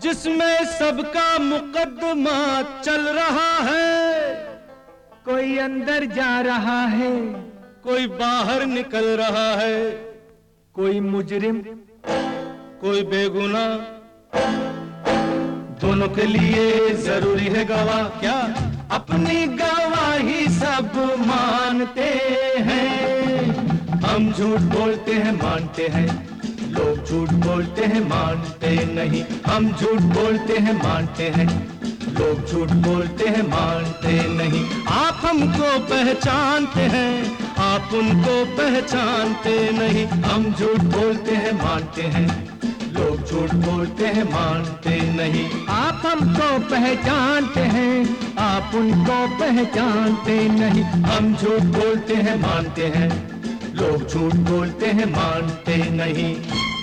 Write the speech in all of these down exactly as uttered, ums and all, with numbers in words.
जिसमें सबका मुकदमा चल रहा है। कोई अंदर जा रहा है, कोई बाहर निकल रहा है। कोई मुजरिम, कोई बेगुनाह, दोनों के लिए जरूरी है गवाह। क्या अपनी गवाही सब मानते हैं। हम झूठ बोलते हैं मानते हैं, लोग झूठ बोलते हैं मानते नहीं। हम झूठ बोलते हैं मानते हैं, लोग झूठ बोलते हैं मानते नहीं। आप हमको पहचानते हैं, आप उनको पहचानते नहीं। हम झूठ बोलते हैं मानते हैं, लोग झूठ बोलते हैं मानते नहीं। आप हमको पहचानते हैं, आप उनको पहचानते नहीं। हम झूठ बोलते हैं मानते हैं, लोग झूठ बोलते हैं मानते नहीं।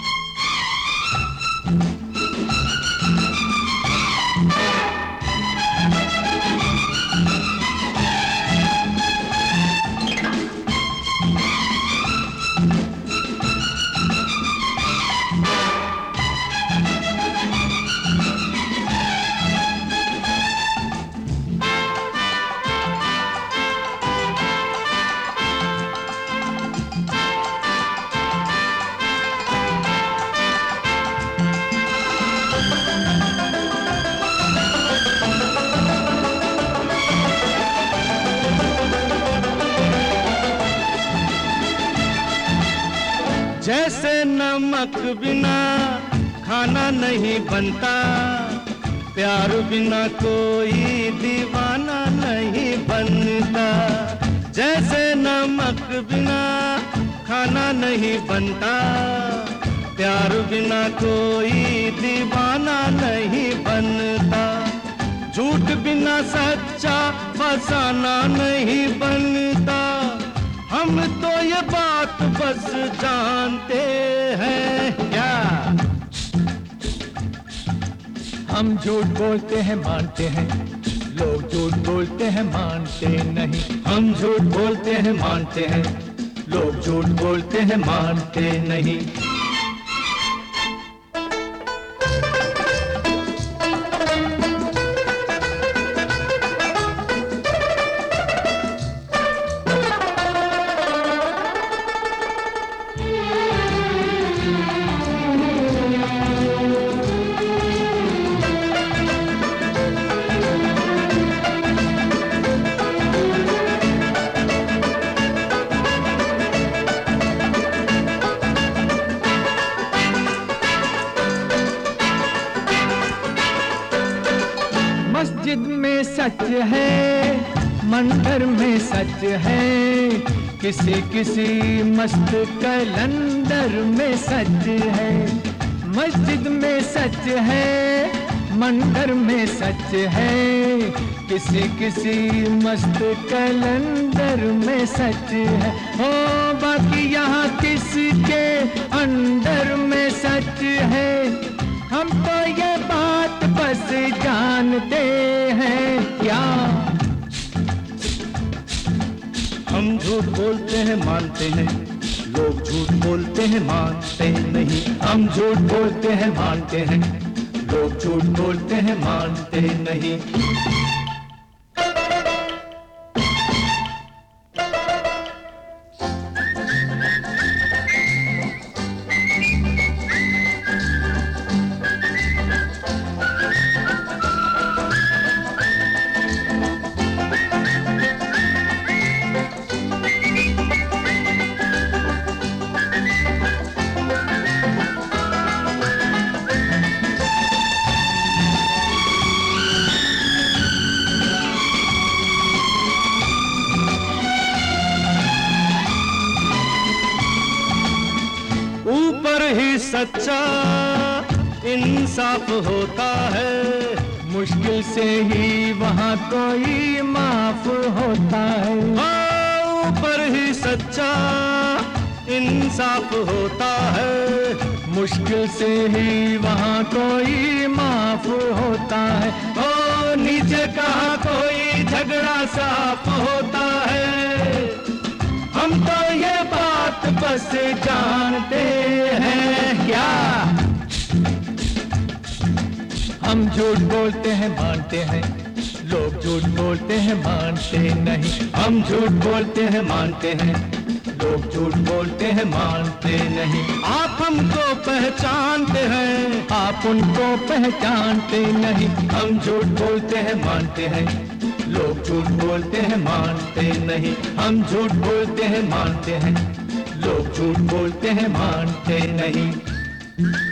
जैसे नमक बिना खाना नहीं बनता, प्यार बिना कोई दीवाना नहीं बनता। जैसे नमक बिना खाना नहीं बनता, प्यार बिना कोई दीवाना नहीं बनता। झूठ बिना सच्चा फसाना नहीं बनता। हम तो ये बात बस जानते हैं। क्या हम झूठ बोलते हैं मानते हैं, लोग झूठ बोलते हैं मानते नहीं। हम झूठ बोलते हैं मानते हैं, लोग झूठ बोलते हैं मानते नहीं। मस्जिद में सच है, मंदिर में सच है, किसी किसी मस्त कैलेंडर में सच है। मस्जिद में सच है, मंदिर में सच है, किसी किसी मस्त कैलेंडर में सच है। हो बाकी यहाँ किसके अंदर में सच है, हम तो ये बात बस जानते हैं। क्या हम झूठ बोलते हैं मानते हैं, लोग झूठ बोलते हैं मानते नहीं। हम झूठ बोलते हैं मानते हैं, लोग झूठ बोलते हैं मानते नहीं। ऊपर ही सच्चा इंसाफ होता है, मुश्किल से ही वहाँ कोई माफ होता है। हाँ, ऊपर ही सच्चा इंसाफ होता है, मुश्किल से ही वहाँ कोई माफ होता है। ओ नीचे कहाँ कोई झगड़ा साफ होता है। हम तो ये बात बस जानते हैं। क्या झूठ बोलते हैं मानते हैं, लोग झूठ बोलते हैं मानते नहीं। हम झूठ बोलते हैं मानते हैं, लोग झूठ बोलते हैं मानते नहीं। आप हमको पहचानते हैं, आप उनको पहचानते नहीं। हम झूठ बोलते हैं मानते हैं, लोग झूठ बोलते हैं मानते नहीं। हम झूठ बोलते हैं मानते हैं, लोग झूठ बोलते हैं मानते नहीं।